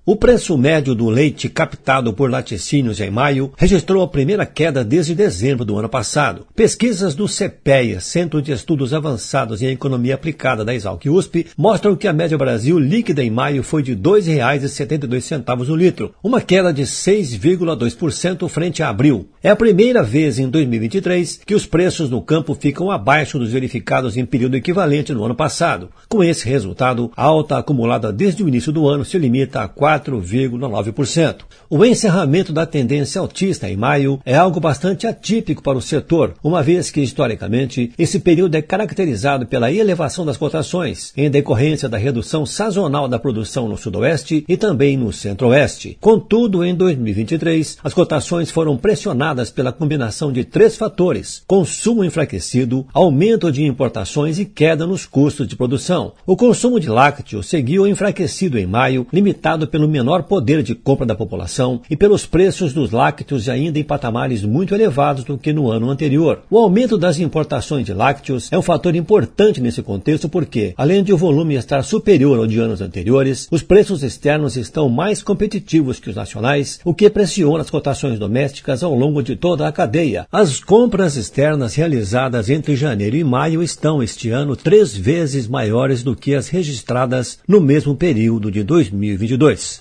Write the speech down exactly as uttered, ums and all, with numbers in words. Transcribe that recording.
O preço médio do leite captado por laticínios em maio registrou a primeira queda desde dezembro do ano passado. Pesquisas do CEPEA, Centro de Estudos Avançados em Economia Aplicada da Exalc-U S P, mostram que a média Brasil líquida em maio foi de dois reais e setenta e dois centavos o litro, uma queda de seis vírgula dois por cento frente a abril. É a primeira vez em dois mil e vinte e três que os preços no campo ficam abaixo dos verificados em período equivalente no ano passado. Com esse resultado, a alta acumulada desde o início do ano se limita a quatro vírgula nove por cento. O encerramento da tendência altista em maio é algo bastante atípico para o setor, uma vez que, historicamente, esse período é caracterizado pela elevação das cotações, em decorrência da redução sazonal da produção no sudoeste e também no centro-oeste. Contudo, em dois mil e vinte e três, as cotações foram pressionadas pela combinação de três fatores: consumo enfraquecido, aumento de importações e queda nos custos de produção. O consumo de lácteos seguiu enfraquecido em maio, limitado pelo menor poder de compra da população e pelos preços dos lácteos ainda em patamares muito elevados do que no ano anterior. O aumento das importações de lácteos é um fator importante nesse contexto porque, além de o volume estar superior ao de anos anteriores, os preços externos estão mais competitivos que os nacionais, o que pressiona as cotações domésticas ao longo de toda a cadeia. As compras externas realizadas entre janeiro e maio estão, este ano, três vezes maiores do que as registradas no mesmo período de dois mil e vinte e dois.